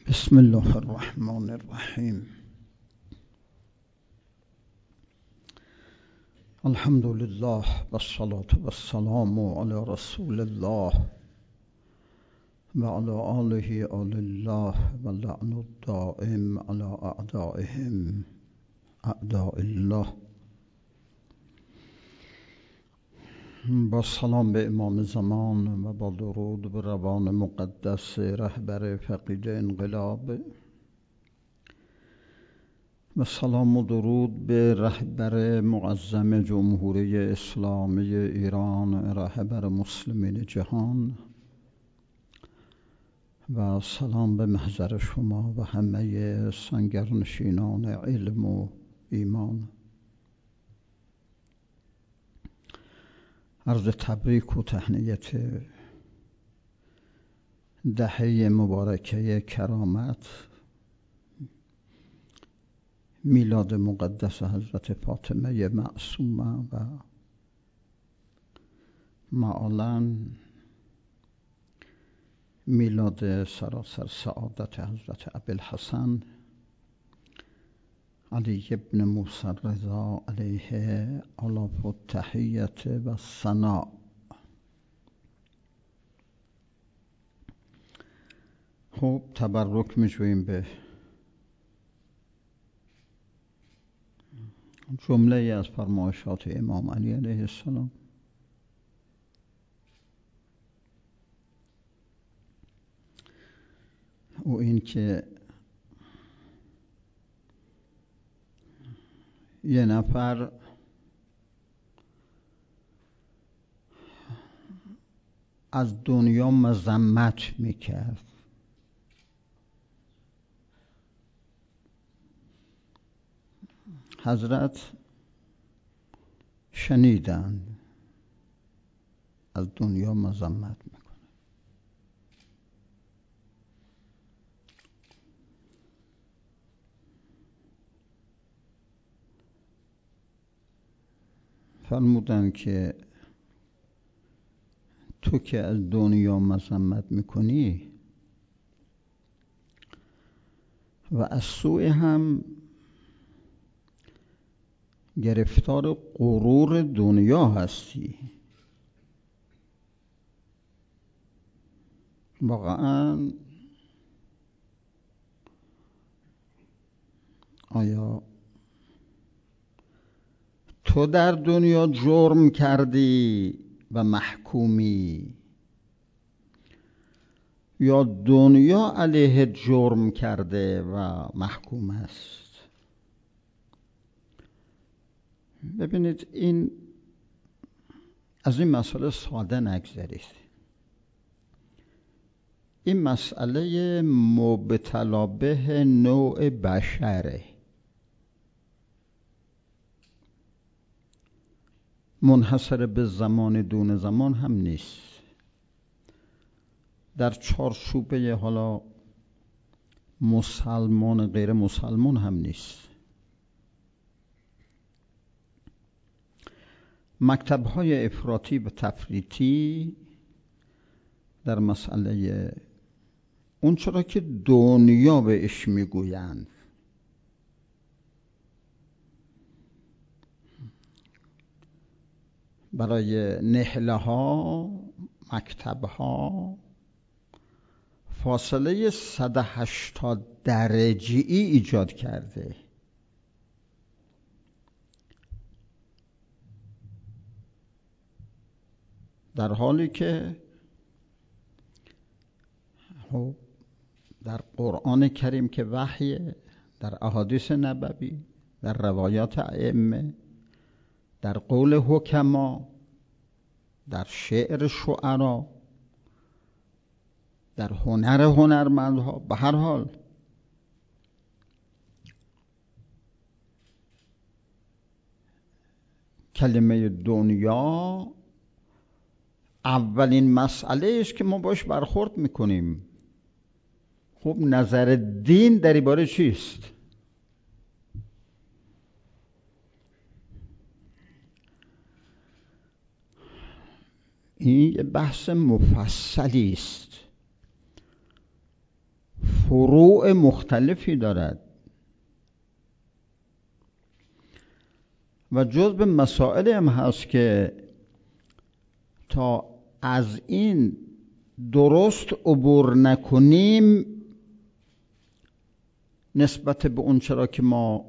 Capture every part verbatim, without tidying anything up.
بسم الله الرحمن الرحیم. الحمد لله و الصلاة و السلام علی رسول الله و علی آله آل الله و لعن الدائم علی اعدائهم اعداء الله. با سلام به امام زمان و با درود به روان مقدس رهبر فقید انقلاب و سلام و درود به رهبر معظم جمهوری اسلامی ایران، رهبر مسلمین جهان، و سلام به محضر شما و همه سنگرنشینان علم و ایمان. عرض تبریک و تهنیت دهه مبارکه کرامت میلاد مقدس حضرت فاطمه معصومه و معالاً میلاد سراسر سعادت حضرت ابوالحسن علی ابن موسی رضا علیه آلاف التحیت و ثنا. خب تبرک می‌جوییم به جمله از فرمایشات امام علی علیه السلام. او این که یه نفر از دنیا مذمت میکرد، حضرت شنیدند از دنیا مذمت میکنه. فرمودن که تو که از دنیا مذمت میکنی و از سوی هم گرفتار غرور دنیا هستی، واقعا آیا تو در دنیا جرم کردی و محکومی یا دنیا علیه جرم کرده و محکوم است؟ ببینید، این از این مسئله ساده نگذرید. این مسئله مبتلا به نوع بشره، منحصر به زمان دون زمان هم نیست، در چارچوبه حالا مسلمان غیر مسلمان هم نیست. مکتب‌های افراطی و تفریطی در مسئله اون چرا که دنیا بهش میگویند برای نهله ها، مکتب ها فاصله صد و هشتاد درجه‌ای ایجاد کرده. در حالی که در قرآن کریم که وحی، در احادیث نبوی، در روایات ائمه، در قول حکما، در شعر شعرا، در هنر هنرمندها، به هر حال کلمه دنیا اولین مسئله است که ما باش برخورد میکنیم. خب نظر دین در این باره چیست؟ این یه بحث مفصلی است. فروع مختلفی دارد و جزء مسائل هم هست که تا از این درست عبور نکنیم نسبت به اون چرا که ما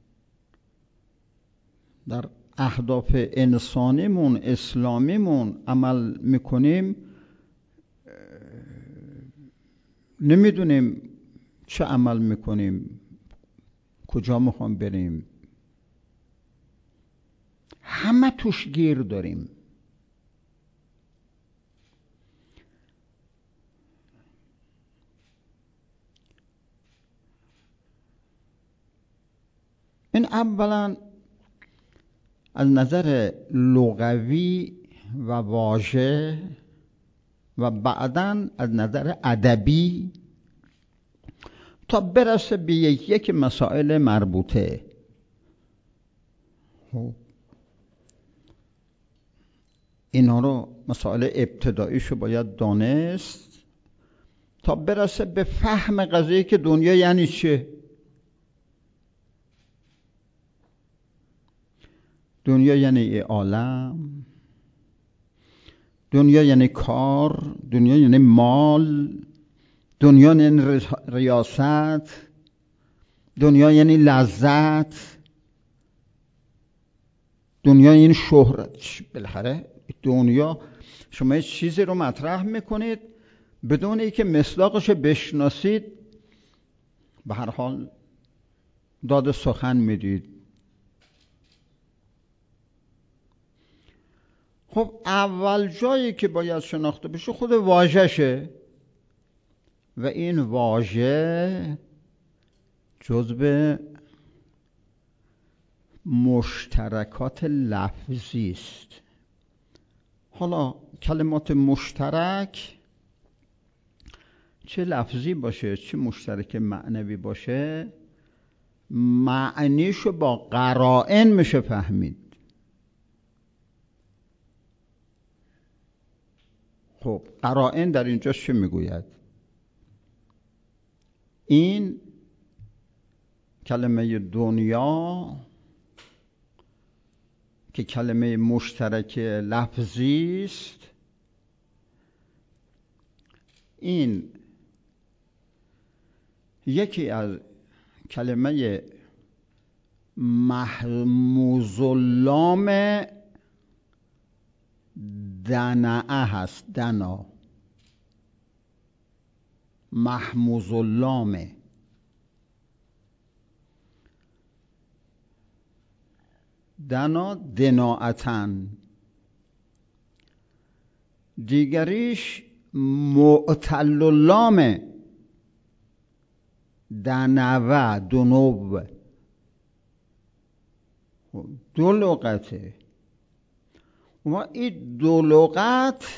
در اهداف انسانیمون اسلامیمون عمل میکنیم نمیدونیم چه عمل میکنیم، کجا میخوام بریم، همه توش گیر داریم. این اولا از نظر لغوی و واژه و بعداً از نظر ادبی تا برسه به یک مسائل مربوطه. اینا رو مسائل ابتداییشو باید دانست تا برسه به فهم قضیه که دنیا یعنی چه. دنیا یعنی عالم، دنیا یعنی کار، دنیا یعنی مال، دنیا یعنی ریاست، دنیا یعنی لذت، دنیا یعنی شهرت. بالاخره دنیا شما یه چیزی رو مطرح میکنید بدون اینکه مصداقش بشناسید به هر حال داد سخن میدید. خب اول جایی که باید شناخته بشه خود واژه‌شه و این واژه جزو مشترکات لفظی است. حالا کلمات مشترک چه لفظی باشه چه مشترک معنوی باشه معنیشو با قرائن میشه فهمید. خب قرائن در اینجا چه میگوید؟ این کلمه دنیا که کلمه مشترک لفظی است این یکی از کلمه محموز اللام دنعه هست. دنا محموز اللامه. دنا دناعتن. دیگریش معتل اللامه دنوه دنو. دو لغته و این دو لغت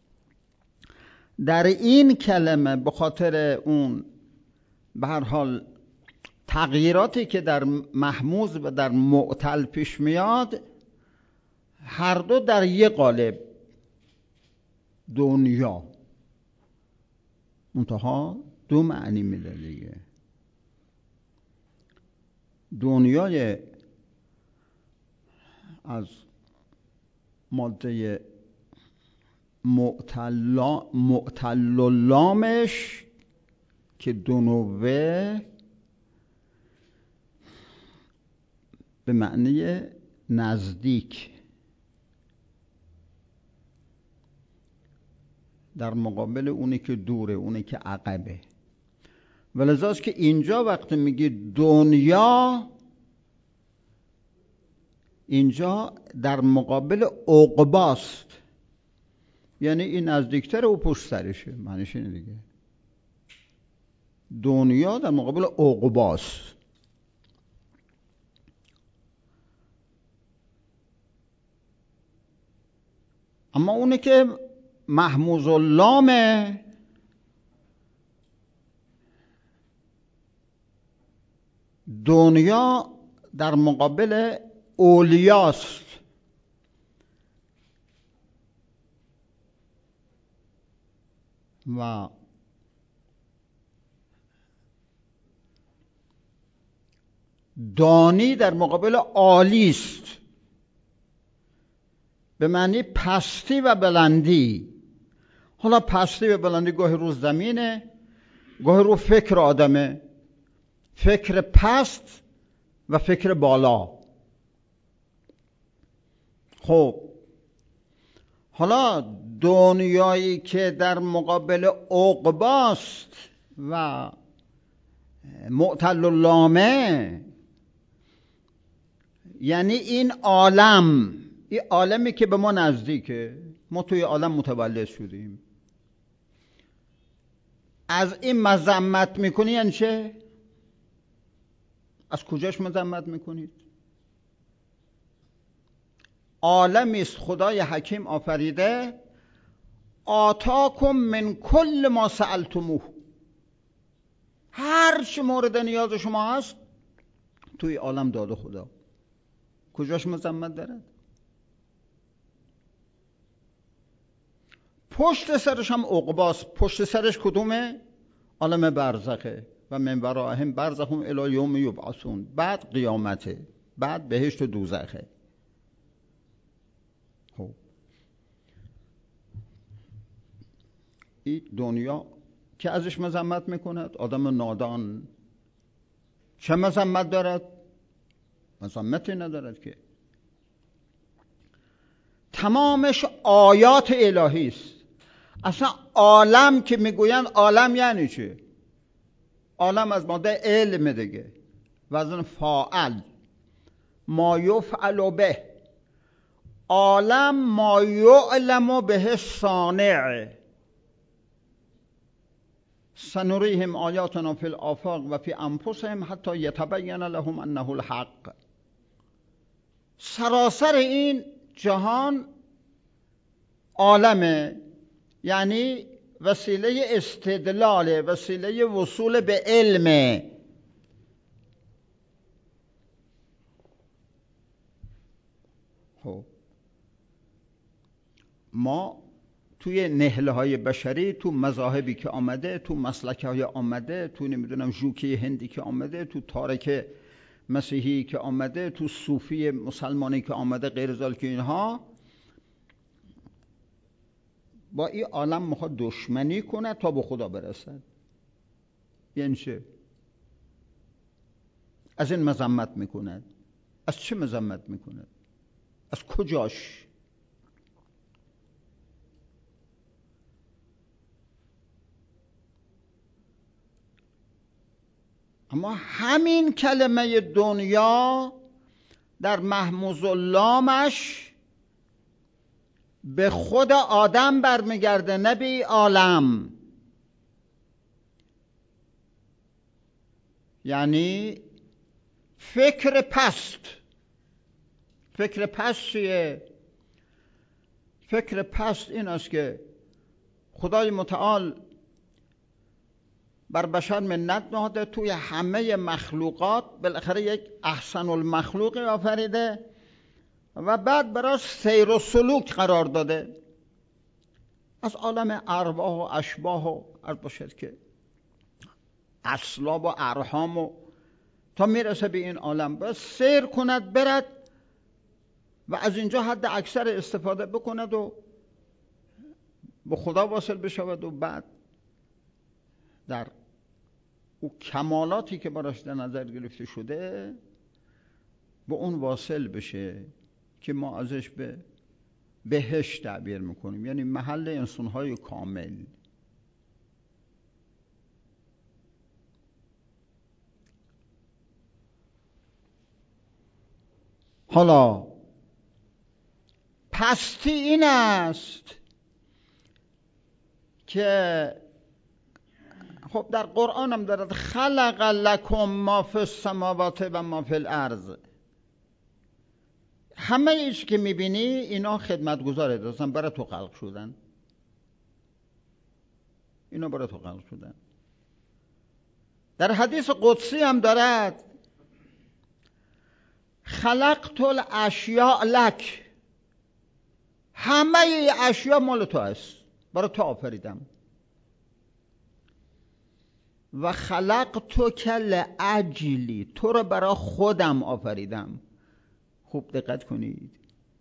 در این کلمه به خاطر اون به هر حال تغییراتی که در محموز و در معتل پیش میاد هر دو در یک قالب دنیا منتها دو معنی میده دیگه. دنیای از ماده معتل اللامش که دنوه به معنی نزدیک در مقابل اونی که دوره اونی که عقبه. ولذاست که اینجا وقتی میگی دنیا اینجا در مقابل عقباست یعنی این نزدیکتر و پشت سرشه. معنیش اینه دیگه. دنیا در مقابل عقباست. اما اونه که محموز اللامه دنیا در مقابل اولیاست. و دانی در مقابل عالی است، به معنی پستی و بلندی. حالا پستی و بلندی گاهی رو زمینه، گاهی رو فکر آدمه، فکر پست و فکر بالا. خب حالا دنیایی که در مقابل عقباست و معتل اللامه، یعنی این عالم، این عالمی که به ما نزدیکه، ما توی عالم متولد شدیم، از این مذمت میکنی یعنی چه؟ از کجاش مذمت میکنید؟ عالمی است خدای حکیم آفریده، آتاکم من کل ما سألتموه، هر چه مورد نیاز شما هست توی عالم داده خدا. کجاش مذمت دارد؟ پشت سرش هم عقباست. پشت سرش کدومه؟ عالم برزخه و من ورائهم برزخ الی یوم یبعثون. بعد قیامته، بعد بهشت و دوزخه. خب این دنیا که ازش مذمت میکند، آدم نادان چه مذمت دارد؟ مذمتی ندارد که، تمامش آیات الهی است. اصلا عالم که میگوین عالم یعنی چه؟ عالم از ماده علم دیگه، وزن فاعل، ما یفعل به. عالم ما یعلم به صانع، سنریهم آیاتنا فی الآفاق و فی انفسهم حتی یتبین لهم انه الحق. سراسر این جهان عالمه، یعنی وسیله استدلال، وسیله وصول به علمه. خب ما توی نهله های بشری، تو مذاهبی که آمده، تو مسلک های آمده، تو نمیدونم ژوکی هندی که آمده، تو تارک مسیحی که آمده، تو صوفی مسلمانی که آمده، غیر ذلک که اینها با این عالم میخواد دشمنی کنه تا به خدا برسد. یعنی چه؟ از این مذمت میکند. از چه مذمت میکند؟ از کجاش؟ اما همین کلمه دنیا در محموز اللامش به خود آدم برمیگرده، نه به عالم. یعنی فکر پست. فکر پست چیه؟ فکر پست این است که خدای متعال بر بشر منت نهاده، توی همه مخلوقات بالاخره یک احسن المخلوقی آفریده و بعد برای سیر و سلوک قرار داده. از عالم ارواح و اشباح و عرض باشد که اصلاب و ارحام و تا میرسه به این عالم باید سیر کند، برد و از اینجا حد اکثر استفاده بکند و به خدا واصل بشود و بعد در او کمالاتی که براش در نظر گرفته شده به اون واصل بشه که ما ازش به بهشت تعبیر میکنیم، یعنی محل انسانهای کامل. حالا پستی این است که خب در قرآن هم دارد خلق لکم ما فی السماوات و ما فی الارض. همه ایش که میبینی اینا خدمتگزاره داشتن، برای تو خلق شدن. اینا برای تو خلق شدن. در حدیث قدسی هم دارد خلقت الاشیاء لک، همه اشیاء مال تو است، برای تو آفریدم. و خلقتک لأجلی، تو رو برای خودم آفریدم. خوب دقت کنید.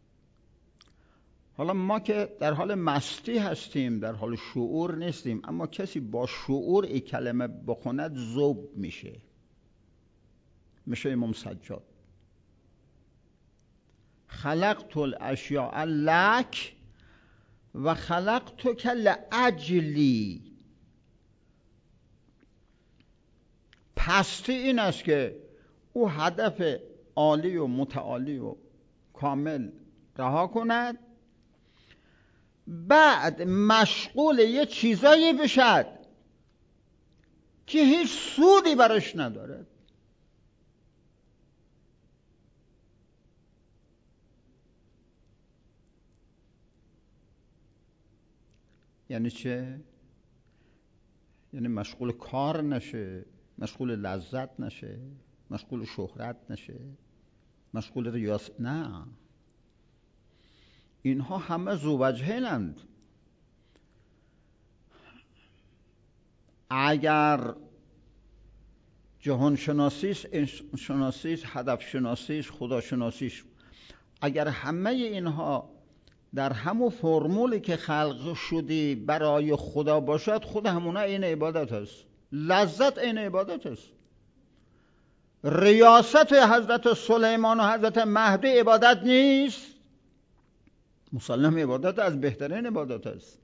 حالا ما که در حال مستی هستیم، در حال شعور نیستیم، اما کسی با شعور این کلمه بخوند ذوب میشه. میشه امام سجاد. خلقت الاشیاء لک و خلقتک لأجلی. پستی این است که او هدف عالی و متعالی و کامل رها کند، بعد مشغول یه چیزایی بشد که هیچ سودی براش نداره. یعنی چه؟ یعنی مشغول کار نشه، مشغول لذت نشه، مشغول شهرت نشه، مشغول ریاست. نه، اینها همه ذووجهینند. اگر جهان شناسیش، شناسیش، هدف شناسیش، خدا شناسیش، اگر همه اینها در همون فرمولی که خلق شدی برای خدا باشد، خود همونه این عبادت است. لذت این عبادت است. ریاست حضرت سلیمان و حضرت مهدی عبادت نیست؟ مسلم عبادت از بهترین عبادت است.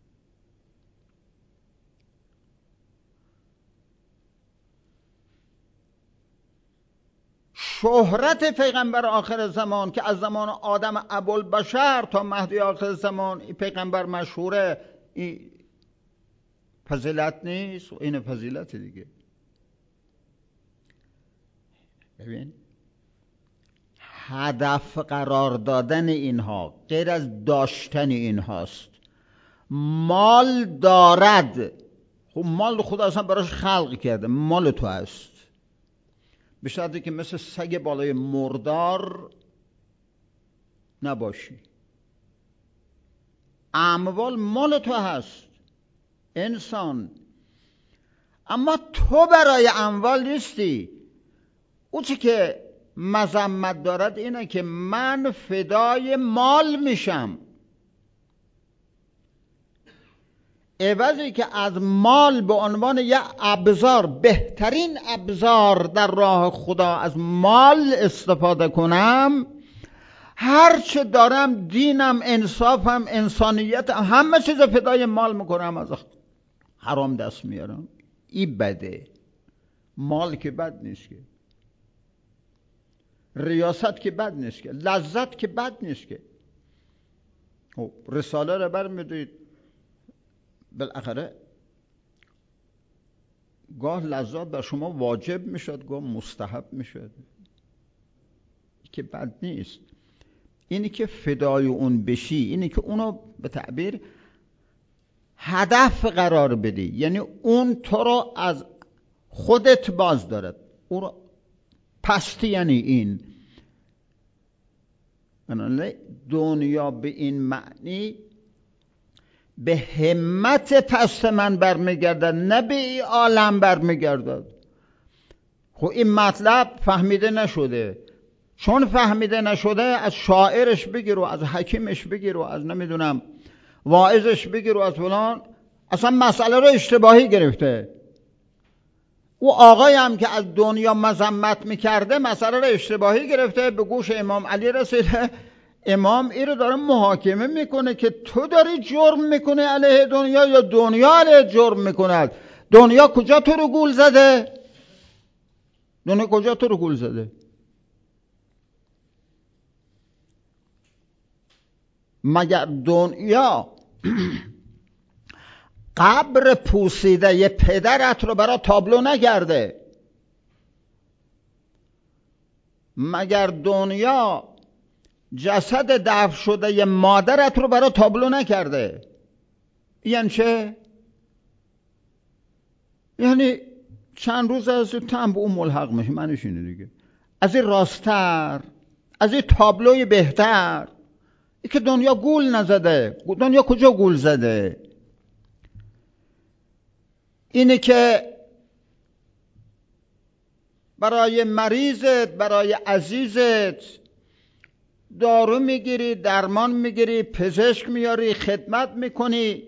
شهرت پیغمبر آخر زمان که از زمان آدم ابوالبشر تا مهدی آخر زمان این پیغمبر مشهوره، این فضیلت نیست؟ و این فضیلت دیگه. ببین، هدف قرار دادن اینها غیر از داشتن اینهاست. مال دارد، خب مال خدا اصلا براش خلق کرده، مال تو هست، به شرطی که مثل سگ بالای مردار نباشی. اموال مال تو هست انسان، اما تو برای اموال نیستی. او چی که مذمت دارد اینه که من فدای مال میشم، عوضی که از مال به عنوان یه ابزار، بهترین ابزار در راه خدا، از مال استفاده کنم، هرچه دارم، دینم، انصافم، انسانیتم، همه چیز فدای مال میکنم، از حرام دست میارم. این بده. مال که بد نیست که، ریاست که بد نیست که، لذت که بد نیست که. رساله رو برمی‌دارید، بالاخره گاه لذت بر شما واجب میشد، گاه مستحب میشد، که بد نیست. اینی که فدای اون بشی، اینی که اونو به تعبیر هدف قرار بدی، یعنی اون تو رو از خودت باز دارد. اون رو پستی، یعنی این دنیا به این معنی به همت پست من برمیگردد، نه به این عالم برمیگردد. خب این مطلب فهمیده نشده. چون فهمیده نشده، از شاعرش بگیر و از حکیمش بگیر و از نمیدونم واعظش بگیر و از فلان، اصلا مسئله رو اشتباهی گرفته. او آقای هم که از دنیا مذمت میکرده مسئله رو اشتباهی گرفته، به گوش امام علی رسیده. امام این رو داره محاکمه میکنه که تو داری جرم میکنه علیه دنیا یا دنیا علیه جرم میکند. دنیا کجا تو رو گول زده؟ دنیا کجا تو رو گول زده؟ مگر دنیا قبر پوسیده یه پدرت رو برای تابلو نگرده؟ مگر دنیا جسد دفن شده یه مادرت رو برای تابلو نکرده؟ یعنی چه؟ یعنی چند روز از تو هم به اون ملحق میشه. معنیش اینه دیگه. از این راستر، از این تابلوی بهتر، ای که دنیا گول نزده. دنیا کجا گول زده؟ اینه که برای مریضت، برای عزیزت دارو میگیری، درمان میگیری، پزشک میاری، خدمت میکنی،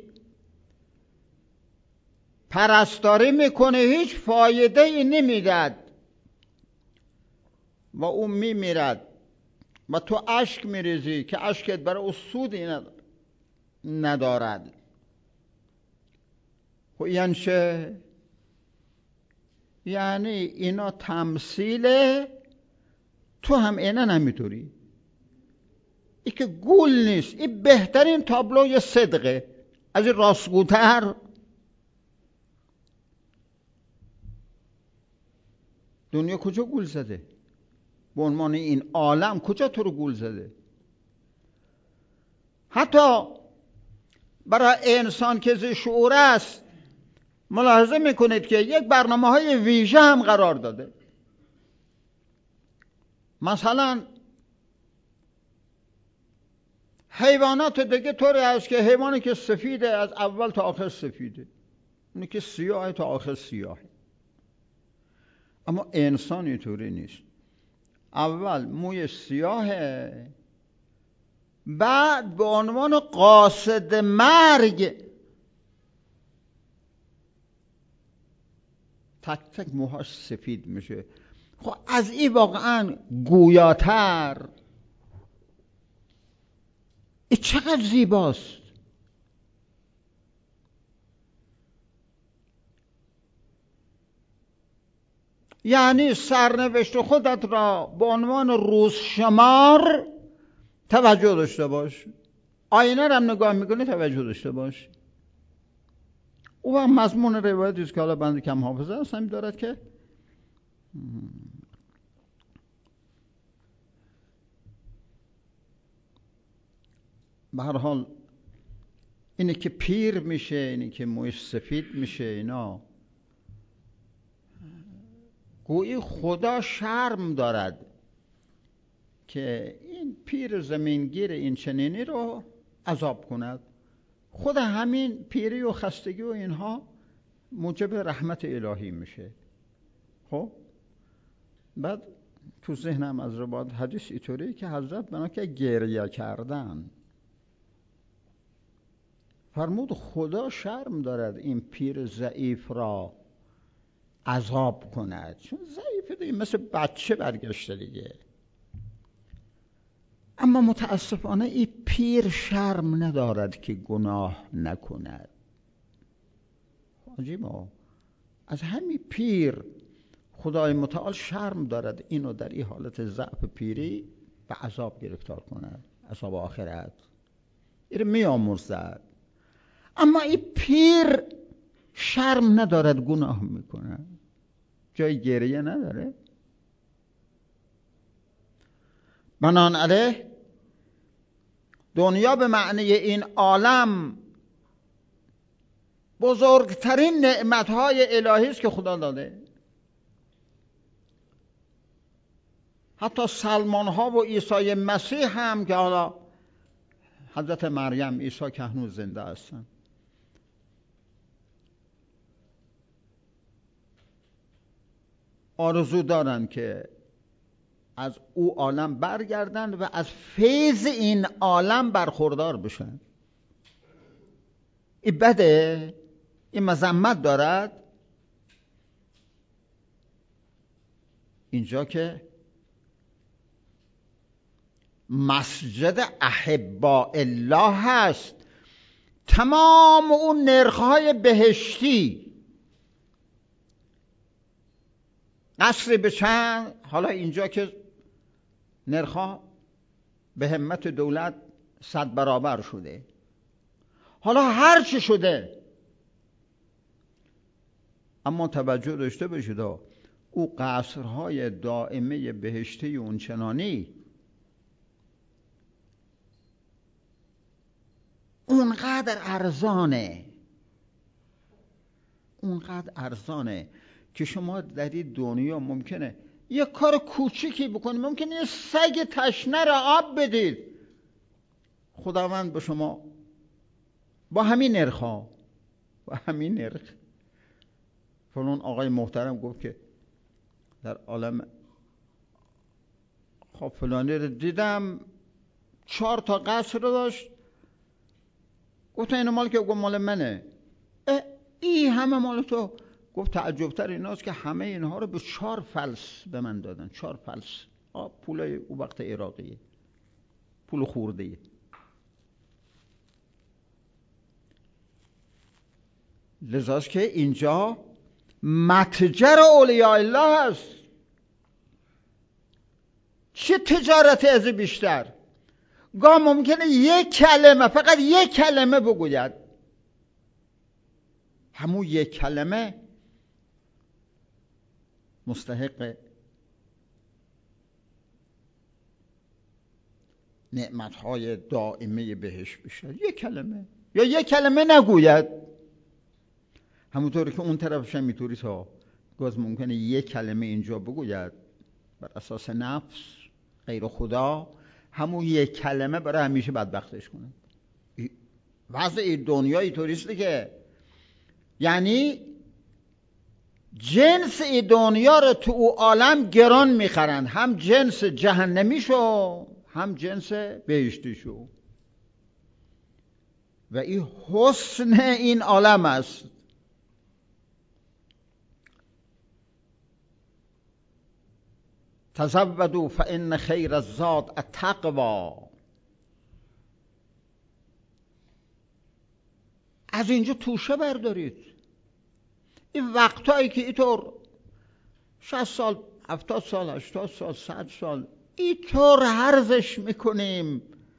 پرستاری میکنی، هیچ فایده ای نمیداد و او میمیرد و تو اشک میریزی که اشکت برای او سودی ندارد. خب یعنی چه؟ یعنی اینا تمثیله، تو هم اینا نمیتونی. این که گول نیست، این بهترین تابلوی صدقه. از این راستگوتر دنیا کجا گول زده؟ به عنوان این عالم کجا تو رو گول زده؟ حتی برای انسان که ذی شعور است ملاحظه میکنید که یک برنامه های ویژه هم قرار داده. مثلا حیوانات دیگه طوری هست که حیوانی که سفیده از اول تا آخر سفیده، اونی که سیاه تا آخر سیاهه. اما انسان اینطوری نیست، اول موی سیاهه، بعد به عنوان قاصد مرگ تک تک موهاش سفید میشه. خب از این واقعا گویاتر این چقدر زیباست. یعنی سرنوشت خودت را به عنوان روز شمار توجه داشته باش، آینه را نگاه میکنی توجه داشته باش. او هم مضمون روایتی است که حالا بنده کم حافظه هستم دارد که به هر حال اینه که پیر میشه، اینه که مویش سفید میشه، اینا گویی خدا شرم دارد که این پیر زمینگیر این چنینی رو عذاب کند. خود همین پیری و خستگی و اینها موجب رحمت الهی میشه. خب بعد تو ذهنم از روایت حدیث اینطوری که حضرت بنا که گریه کردن فرمود خدا شرم دارد این پیر ضعیف را عذاب کند، چون ضعیفه دیگه، مثل بچه برگشته دیگه. اما متاسفانه این پیر شرم ندارد که گناه نکند. عجیبه، از همین پیر خدای متعال شرم دارد اینو در این حالت ضعف پیری به عذاب گرفتار کند، عذاب آخرت. این می آمرزد. اما این پیر شرم ندارد گناه میکنه، جای گریه نداره. بنابراین دنیا به معنی این عالم بزرگترین نعمتهای الهی است که خدا داده. حتی سلمان ها و عیسی مسیح هم که حالا حضرت مریم، عیسی که هنوز زنده هستن، آرزو دارن که از او عالم برگردن و از فیض این عالم برخوردار بشن. این بده، این مذمت دارد. اینجا که مسجد احباء الله هست، تمام اون نرخ‌های بهشتی، قصر به چند، حالا اینجا که نرخ‌ها به همت دولت صد برابر شده، حالا هر چی شده، اما توجه داشته باشید او قصرهای دائمه بهشتی اون چنانی اونقدر ارزانه، اونقدر ارزانه که شما در این دنیا ممکنه یه کار کوچیکی بکنید، ممکنه یه سگ تشنه را آب بدید، خداوند به شما با همین نرخ ها با همین نرخ. فلان آقای محترم گفت که در عالم خب فلانی رو دیدم چهار تا قصر رو داشت، گفتم اینو مال که؟ گفت مال منه. این همه مال تو؟ گفت تعجبتر ایناست که همه اینها رو به چهار فلس به من دادن. چهار فلس پولای او وقت عراقیه، پول خورده‌ای. لذاست که اینجا متجر اولیاء الله هست. چه تجارت از بیشتر؟ گاه ممکنه یک کلمه، فقط یک کلمه بگوید، همون یک کلمه مستحق نعمتهای دائمه بهش بشه. یک کلمه یا یک کلمه نگوید. همونطوری که اون طرفش هم میتوری تا گاز ممکنه یک کلمه اینجا بگوید بر اساس نفس غیر خدا، همون یک کلمه برای همیشه بدبختش کنه. وضع دنیای توریستی که یعنی جنس ای دنیا رو تو او عالم گران میخرند، هم جنس جهنمیشو هم جنس بهشتیشو. و این حسن این عالم است. تزودوا فإن خیر الزاد التقوی. از اینجا توشه بردارید. این وقتایی که اینطور شصت سال، هفتاد سال، هشتاد سال، صد سال اینطور هرزش میکنیم،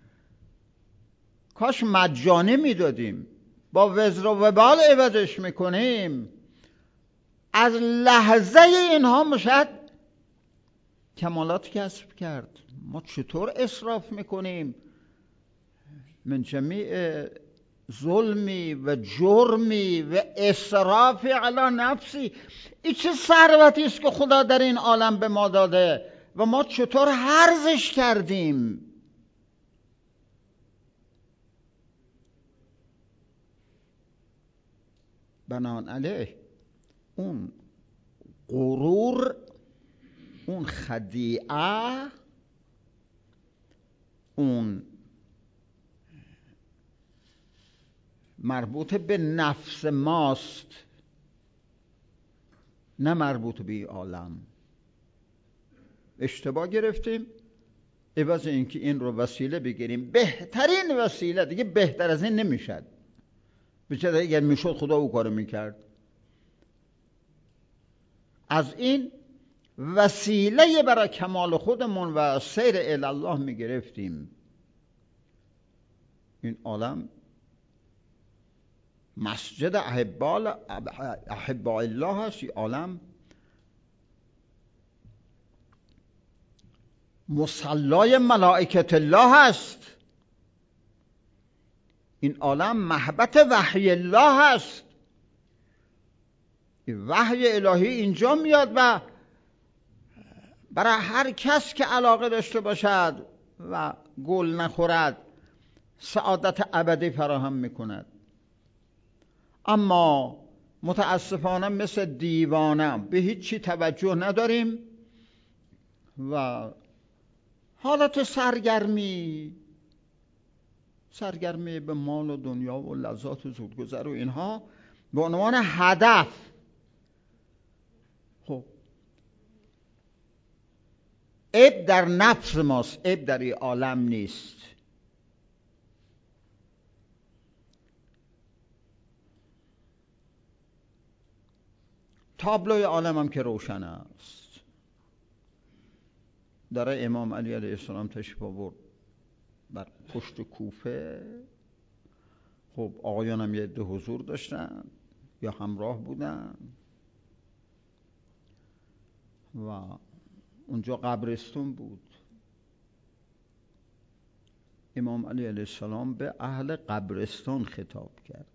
کاش مجانی میدادیم، با وزر و وبال عوضش میکنیم. از لحظه اینها مشاهد کمالات کسب کرد. ما چطور اسراف میکنیم؟ من جمیع ظلمی و جرمی و اسرافی علی نفسی. این چه ثروتی است که خدا در این عالم به ما داده و ما چطور هرزش کردیم؟ بنابراین اون غرور، اون خدیعه، اون مربوط به نفس ماست، نه مربوط به عالم. اشتباه گرفتیم. عوض اینکه این رو وسیله بگیریم، بهترین وسیله، دیگه بهتر از این نمیشد. بچه اگر میشد خدا او کارو میکرد. از این وسیله برای کمال خودمون و سیر الی الله میگرفتیم. این عالم مسجد احباء الله هست. این عالم مصلای ملائکت الله هست. این عالم محبت وحی الله هست. وحی الهی اینجا میاد و برای هر کس که علاقه داشته باشد و گل نخورد سعادت ابدی فراهم میکند. اما متاسفانه مثل دیوانه به هیچ چی توجه نداریم و حالت سرگرمی سرگرمی به مال و دنیا و لذات و زودگذر و اینها به عنوان هدف. خب عیب در نفس ماست، عیب در این عالم نیست. تابلوی عالم هم که روشن است. در امام علی علیه السلام تشریف آورد بر پشت کوفه. خب آقایان هم یه عده حضور داشتن یا همراه بودن و اونجا قبرستون بود. امام علی علیه السلام به اهل قبرستان خطاب کرد: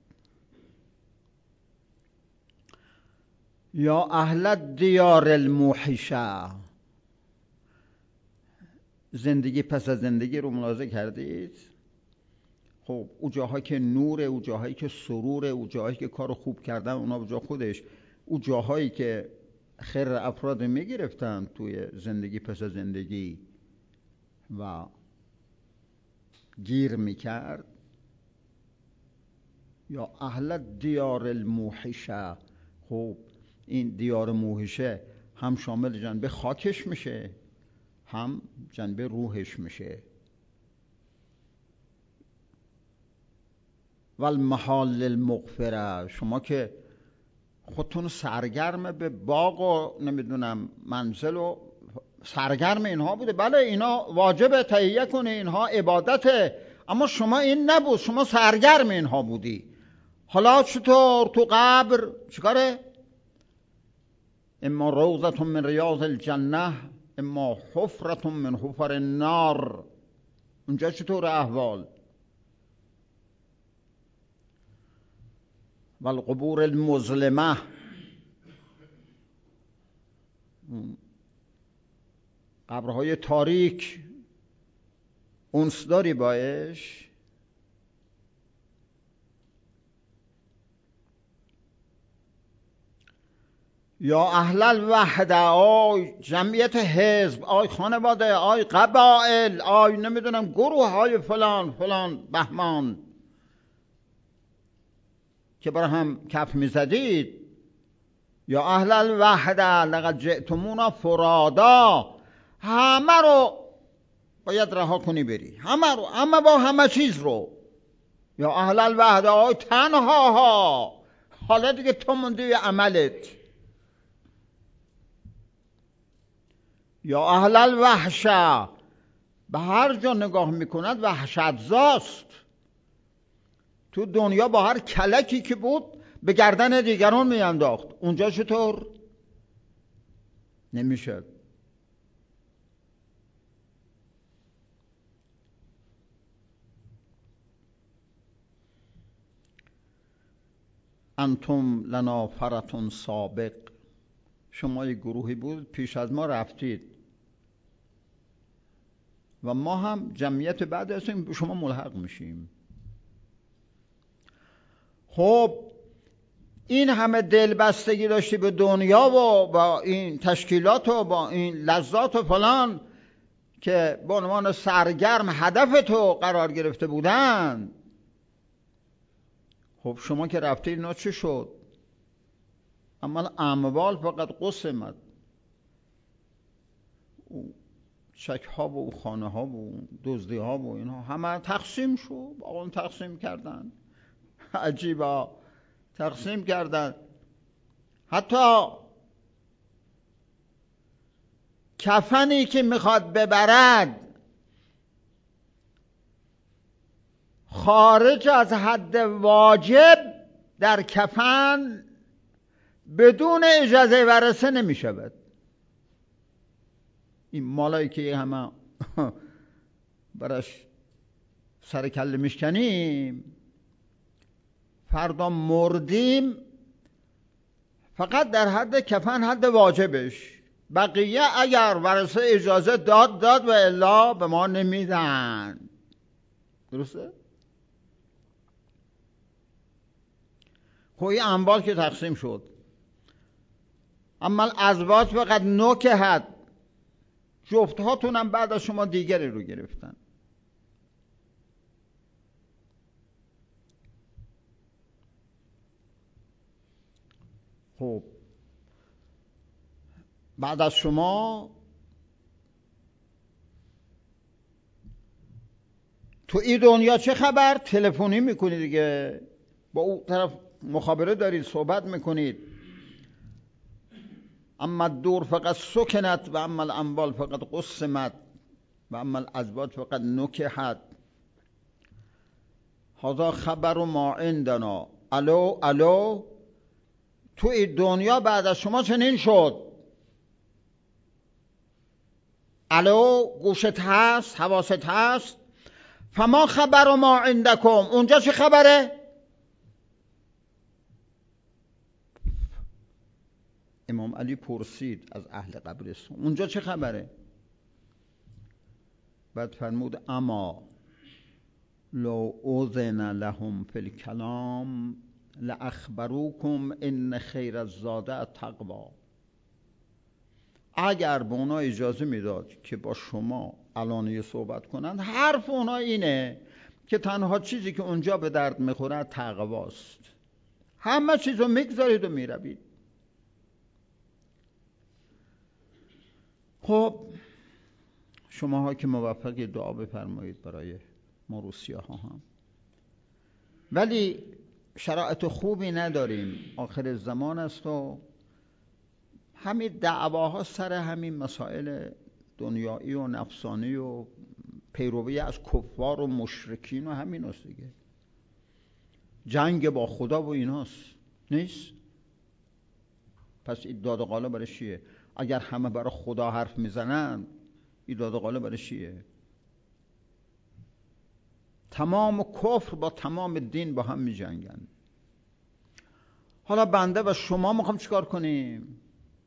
یا اهل دیار الموحشه. زندگی پس از زندگی رو ملاحظه کردید؟ خب او جاهایی که نوره، او جاهایی که سروره، او جاهایی که کار خوب کردن اونا به جا خودش، او جاهایی که خیر افراد میگرفتن توی زندگی پس از زندگی و گیر میکرد. یا اهل دیار الموحشه، خب این دیار موحشه هم شامل جنبه خاکش میشه هم جنبه روحش میشه. والمحال المغفره، شما که خودتون سرگرم به باغ و نمیدونم منزل و سرگرم اینها بوده، بله اینا واجبه تهیه کنه، اینها عبادته، اما شما این نبود، شما سرگرم اینها بودی. حالا چطور تو قبر چیکاره؟ اما روضة من ریاض الجنه اما حفرة من حفر النار. اونجا چطور احوال؟ والقبور المظلمه، قبرهای تاریک، انس داری باش؟ یا اهل الوحده، آی جمعیت حزب، آی خانواده، آی قبائل، آی نمیدونم گروه های فلان فلان بهمان که برای هم کف میزدید. یا اهل الوحده لقد جئتمونا فرادا، همه رو باید رها کنی بری، همه رو، همه با همه چیز رو. یا اهل الوحده، آی تنها ها، حالا دیگه تو موندی عملت. یا اهل الوحشه، به هر جا نگاه میکند وحشت زاست. تو دنیا با هر کلکی که بود به گردن دیگران میانداخت، اونجا چطور؟ نمیشه. انتم لنا فرتون سابق، شما یک گروهی بود پیش از ما رفتید و ما هم جمعیت بعد هستیم به شما ملحق میشیم. خب این همه دلبستگی داشتی به دنیا و با این تشکیلات و با این لذات و فلان که به عنوان سرگرم هدف تو قرار گرفته بودن. خب شما که رفتید اینا چی شد؟ اما اموال فقط قسمت، چک ها و خانه ها و دزدی ها و اینها همه تقسیم شد. آقا تقسیم کردن، عجیبا تقسیم کردن. حتی کفنی که میخواد ببرد خارج از حد واجب در کفن بدون اجازه ورثه نمیشود. این مالایی که همه براش سر کله میشکنیم، فردا مردیم فقط در حد کفن، حد واجبش. بقیه اگر ورثه اجازه داد داد و الا به ما نمیدن. درسته؟ خب این اموال که تقسیم شد، اما ازواج فقط نوک حد، جفت هاتونم بعد از شما دیگری رو گرفتن. خب بعد از شما تو این دنیا چه خبر؟ تلفنی میکنید دیگه، با اون طرف مخابره دارید، صحبت میکنید. اما دور فقط سکنت و اما الاموال فقط قسمت و اما الازواج فقط نکحت. هذا خبر ما عندنا. الو الو، تو این دنیا بعد از شما چنین شد. الو، گوشت هست، حواست هست؟ فما خبر ما عندکم، اونجا چه خبره؟ امام علی پرسید از اهل قبرستان اونجا چه خبره؟ بعد فرمود اما لو اذن لهم فی الکلام لاخبروکم ان خیر الزاد التقوا. اگر به اونا اجازه میداد که با شما علانیه صحبت کنند، حرف اونا اینه که تنها چیزی که اونجا به درد میخوره تقواست. همه چیزو میگذارید و میروید. خب شماها که موفقی دعا بفرمایید برای ما روسیاها هم، ولی شرایط خوبی نداریم، آخر زمان است و همین دعواها سر همین مسائل دنیایی و نفسانی و پیروی از کفار و مشرکین و همین است دیگه. جنگ با خدا و ایناست، نیست؟ پس این داد و قالا برای چیه؟ اگر همه برای خدا حرف میزنن، این داد و قالا برای چیه؟ تمام کفر با تمام دین با هم می جنگن. حالا بنده و شما میخوام چیکار کنیم؟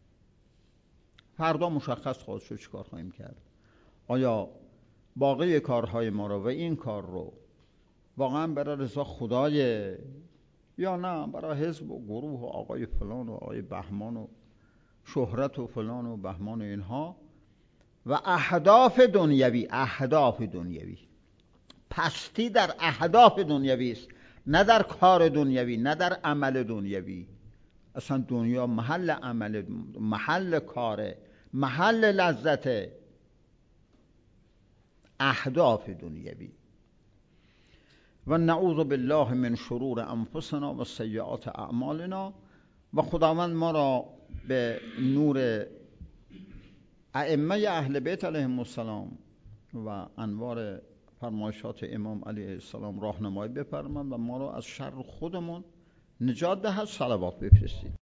فردا مشخص خواهد شد چیکار خواهیم کرد. آیا باقی کارهای ما رو و این کار رو واقعا برای رضا خدایه یا نه برای حزب و گروه و آقای فلان و آقای بهمان و شهرت و فلان و بهمان و اینها و اهداف دنیوی. اهداف دنیوی، پستی در اهداف دنیوی است، نه در کار دنیوی، نه در عمل دنیوی. اصلا دنیا محل عمل، محل کاره، محل لذت. اهداف دنیوی. و نعوذ بالله من شرور انفسنا و سیئات اعمالنا. و خداوند ما را به نور ائمه اهل بیت علیهم السلام و انوار فرمایشات امام علیه السلام راهنمایی بفرماید و ما را از شر خودمون نجات دهد. صلوات بفرستید.